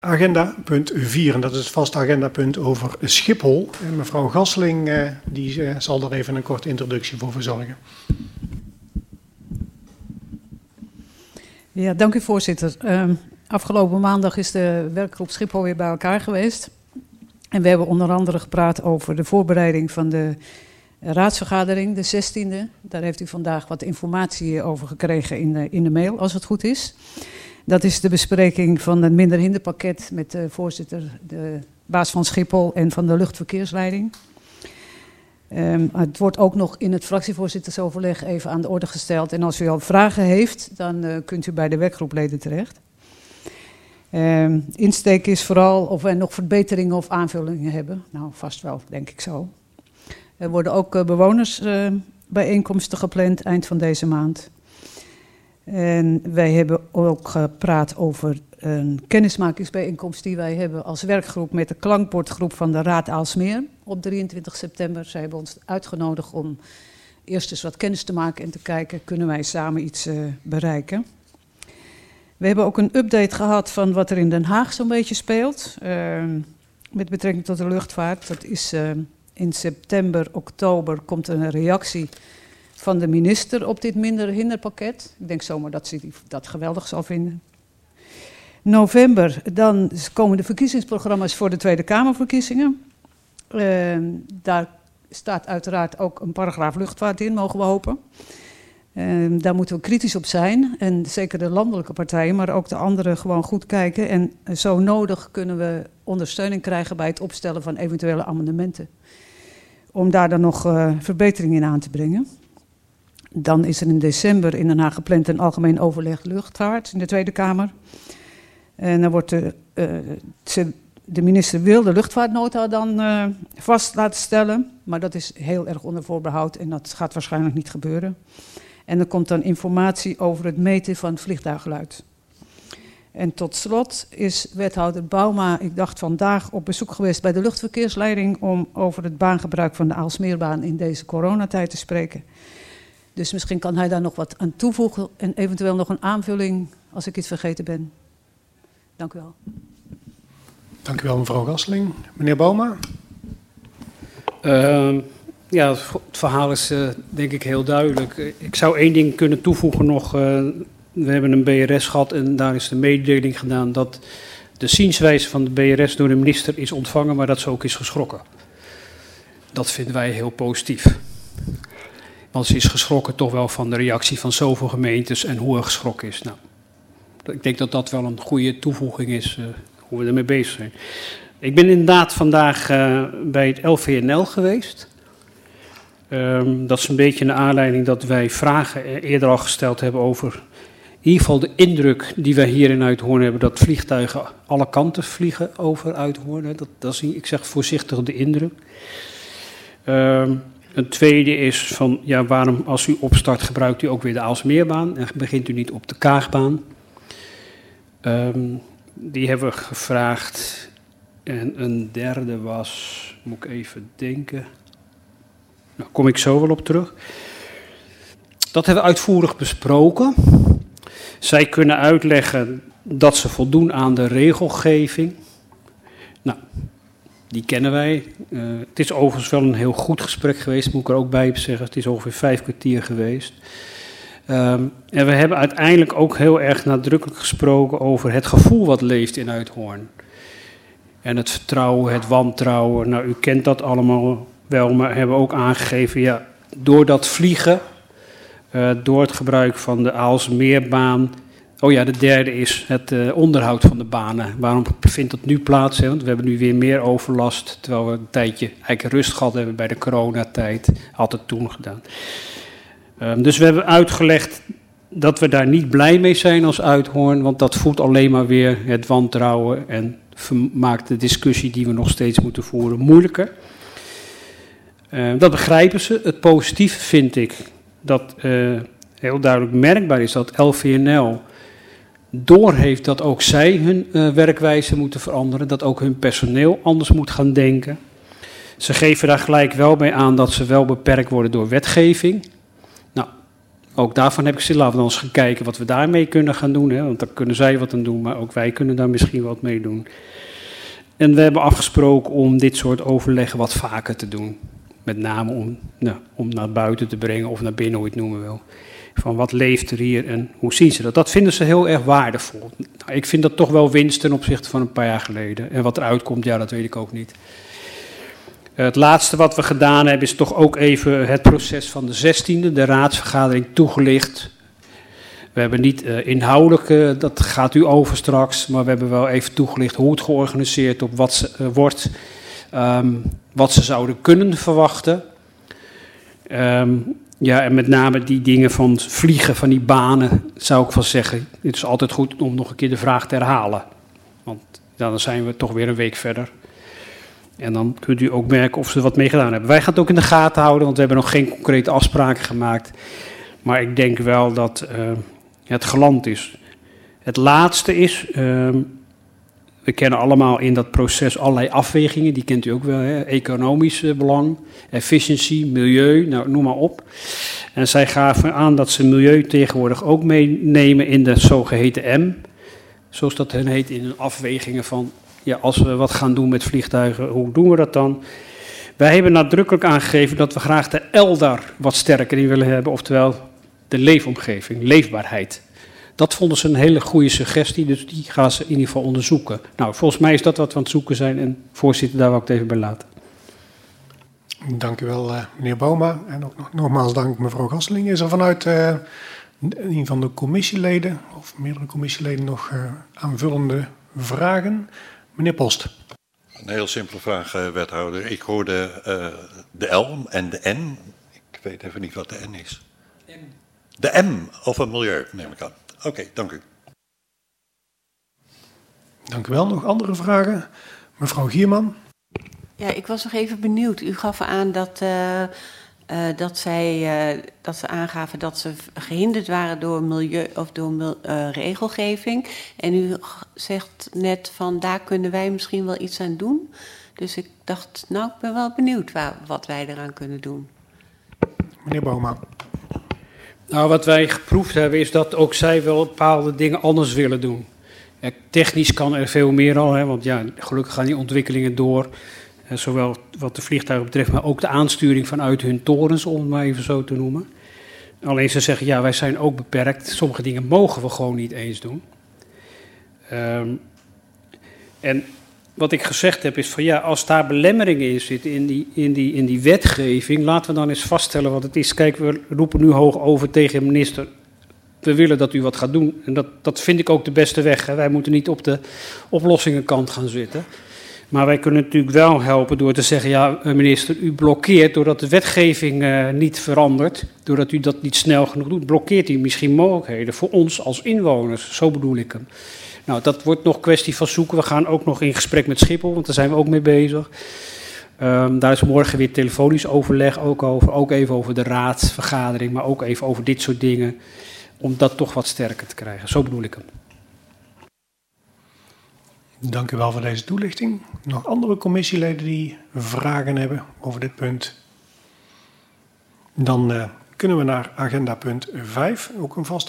Agenda punt 4, en dat is het vaste agendapunt over Schiphol. En mevrouw Gasseling zal daar even een korte introductie voor verzorgen. Ja, dank u voorzitter. Afgelopen maandag is de werkgroep Schiphol weer bij elkaar geweest. En we hebben onder andere gepraat over de voorbereiding van de raadsvergadering, de 16e. Daar heeft u vandaag wat informatie over gekregen in de mail, als het goed is. Dat is de bespreking van het minder hinderpakket met de voorzitter, de baas van Schiphol en van de luchtverkeersleiding. Het wordt ook nog in het fractievoorzittersoverleg even aan de orde gesteld. En als u al vragen heeft, dan kunt u bij de werkgroepleden terecht. Insteek is vooral of wij nog verbeteringen of aanvullingen hebben. Nou, vast wel, denk ik zo. Er worden ook bewonersbijeenkomsten gepland eind van deze maand. En wij hebben ook gepraat over een kennismakingsbijeenkomst die wij hebben als werkgroep met de klankbordgroep van de Raad Aalsmeer op 23 september. Zij hebben ons uitgenodigd om eerst eens wat kennis te maken en te kijken, kunnen wij samen iets bereiken. We hebben ook een update gehad van wat er in Den Haag zo'n beetje speelt, met betrekking tot de luchtvaart. Dat is in september, oktober komt een reactie van de minister op dit minder hinderpakket. Ik denk zomaar dat ze dat geweldig zal vinden. November, dan komen de verkiezingsprogramma's voor de Tweede Kamerverkiezingen. Daar staat uiteraard ook een paragraaf luchtvaart in, mogen we hopen. Daar moeten we kritisch op zijn. En zeker de landelijke partijen, maar ook de anderen gewoon goed kijken. En zo nodig kunnen we ondersteuning krijgen bij het opstellen van eventuele amendementen. Om daar dan nog verbeteringen in aan te brengen. Dan is er in december in Den Haag gepland een algemeen overleg luchtvaart in de Tweede Kamer. En dan wordt de minister wil de luchtvaartnota dan vast laten stellen. Maar dat is heel erg onder voorbehoud en dat gaat waarschijnlijk niet gebeuren. En er komt dan informatie over het meten van vliegtuiggeluid. En tot slot is wethouder Bouma, ik dacht vandaag, op bezoek geweest bij de luchtverkeersleiding om over het baangebruik van de Aalsmeerbaan in deze coronatijd te spreken. Dus misschien kan hij daar nog wat aan toevoegen en eventueel nog een aanvulling als ik iets vergeten ben. Dank u wel. Dank u wel, mevrouw Gasseling. Meneer Bouma? Ja, het verhaal is denk ik heel duidelijk. Ik zou één ding kunnen toevoegen nog. We hebben een BRS gehad en daar is de mededeling gedaan dat de zienswijze van de BRS door de minister is ontvangen, maar dat ze ook is geschrokken. Dat vinden wij heel positief. Want ze is geschrokken toch wel van de reactie van zoveel gemeentes en hoe er geschrokken is. Nou, ik denk dat dat wel een goede toevoeging is, hoe we ermee bezig zijn. Ik ben inderdaad vandaag bij het LVNL geweest. Dat is een beetje een aanleiding dat wij vragen eerder al gesteld hebben over in ieder geval de indruk die wij hier in Uithoorn hebben, dat vliegtuigen alle kanten vliegen over Uithoorn. Dat is, ik zeg voorzichtig, de indruk. Een tweede is van, ja, waarom als u opstart gebruikt u ook weer de Aalsmeerbaan en begint u niet op de Kaagbaan? Die hebben we gevraagd. En een derde was, moet ik even denken, nou kom ik zo wel op terug. Dat hebben we uitvoerig besproken. Zij kunnen uitleggen dat ze voldoen aan de regelgeving. Nou, die kennen wij. Het is overigens wel een heel goed gesprek geweest, moet ik er ook bij zeggen. Het is ongeveer 5 kwartier geweest. En we hebben uiteindelijk ook heel erg nadrukkelijk gesproken over het gevoel wat leeft in Uithoorn. En het vertrouwen, het wantrouwen. Nou, u kent dat allemaal wel, maar hebben ook aangegeven, ja, door dat vliegen, door het gebruik van de Aalsmeerbaan. Oh ja, de derde is het onderhoud van de banen. Waarom vindt dat nu plaats? Hè? Want we hebben nu weer meer overlast, terwijl we een tijdje eigenlijk rust gehad hebben bij de coronatijd. Altijd toen gedaan. Dus we hebben uitgelegd dat we daar niet blij mee zijn als Uithoorn, want dat voedt alleen maar weer het wantrouwen en maakt de discussie die we nog steeds moeten voeren moeilijker. Dat begrijpen ze. Het positieve vind ik dat heel duidelijk merkbaar is dat LVNL doorheeft dat ook zij hun werkwijze moeten veranderen, dat ook hun personeel anders moet gaan denken. Ze geven daar gelijk wel mee aan dat ze wel beperkt worden door wetgeving. Nou, Ook daarvan heb ik gezegd, laten we dan eens gaan kijken wat we daarmee kunnen gaan doen. Hè? Want daar kunnen zij wat aan doen, maar ook wij kunnen daar misschien wat mee doen. En we hebben afgesproken om dit soort overleggen wat vaker te doen. Met name om naar buiten te brengen of naar binnen, hoe je het noemen wil. Van wat leeft er hier en hoe zien ze dat? Dat vinden ze heel erg waardevol. Nou, ik vind dat toch wel winst ten opzichte van een paar jaar geleden. En wat eruit komt, ja, dat weet ik ook niet. Het laatste wat we gedaan hebben is toch ook even het proces van de 16e, de raadsvergadering, toegelicht. We hebben niet inhoudelijk, dat gaat u over straks, maar we hebben wel even toegelicht hoe het georganiseerd wordt, wat ze zouden kunnen verwachten. Ja, en met name die dingen van vliegen, van die banen, zou ik wel zeggen. Het is altijd goed om nog een keer de vraag te herhalen. Want dan zijn we toch weer een week verder. En dan kunt u ook merken of ze wat mee gedaan hebben. Wij gaan het ook in de gaten houden, want we hebben nog geen concrete afspraken gemaakt. Maar ik denk wel dat het geland is. Het laatste is, we kennen allemaal in dat proces allerlei afwegingen. Die kent u ook wel, hè? Economisch belang, efficiëntie, milieu, nou, noem maar op. En zij gaven aan dat ze milieu tegenwoordig ook meenemen in de zogeheten M. Zoals dat hen heet, in hun afwegingen van, ja, als we wat gaan doen met vliegtuigen, hoe doen we dat dan? Wij hebben nadrukkelijk aangegeven dat we graag de L daar wat sterker in willen hebben, oftewel de leefomgeving, leefbaarheid. Dat vonden ze een hele goede suggestie, dus die gaan ze in ieder geval onderzoeken. Nou, volgens mij is dat wat we aan het zoeken zijn en voorzitter, daar wil ik het even bij laten. Dank u wel, meneer Bouma. En ook nogmaals dank mevrouw Gasseling. Is er vanuit een van de commissieleden of meerdere commissieleden nog aanvullende vragen? Meneer Post. Een heel simpele vraag, wethouder. Ik hoorde de L en de N. Ik weet even niet wat de N is. De M over milieu, neem ik aan. Oké, dank u. Dank u wel. Nog andere vragen? Mevrouw Gierman. Ja, ik was nog even benieuwd. U gaf aan dat ze aangaven dat ze gehinderd waren door milieu of door regelgeving. En u zegt net van daar kunnen wij misschien wel iets aan doen. Dus ik dacht, nou, ik ben wel benieuwd wat wij eraan kunnen doen. Meneer Bouma. Nou, wat wij geproefd hebben is dat ook zij wel bepaalde dingen anders willen doen. Ja, technisch kan er veel meer al, hè, want ja, gelukkig gaan die ontwikkelingen door. Zowel wat de vliegtuigen betreft, maar ook de aansturing vanuit hun torens, om het maar even zo te noemen. Alleen ze zeggen, ja, wij zijn ook beperkt. Sommige dingen mogen we gewoon niet eens doen. En wat ik gezegd heb is van, ja, als daar belemmeringen in zitten in die wetgeving, laten we dan eens vaststellen wat het is. Kijk, we roepen nu hoog over tegen de minister, we willen dat u wat gaat doen. En dat vind ik ook de beste weg. Hè. Wij moeten niet op de oplossingenkant gaan zitten. Maar wij kunnen natuurlijk wel helpen door te zeggen, ja, minister, u blokkeert doordat de wetgeving niet verandert, doordat u dat niet snel genoeg doet, blokkeert u misschien mogelijkheden voor ons als inwoners. Zo bedoel ik hem. Nou, dat wordt nog kwestie van zoeken. We gaan ook nog in gesprek met Schiphol, want daar zijn we ook mee bezig. Daar is morgen weer telefonisch overleg ook over. Ook even over de raadsvergadering, maar ook even over dit soort dingen. Om dat toch wat sterker te krijgen. Zo bedoel ik hem. Dank u wel voor deze toelichting. Nog andere commissieleden die vragen hebben over dit punt? Dan kunnen we naar agenda punt 5, ook een vast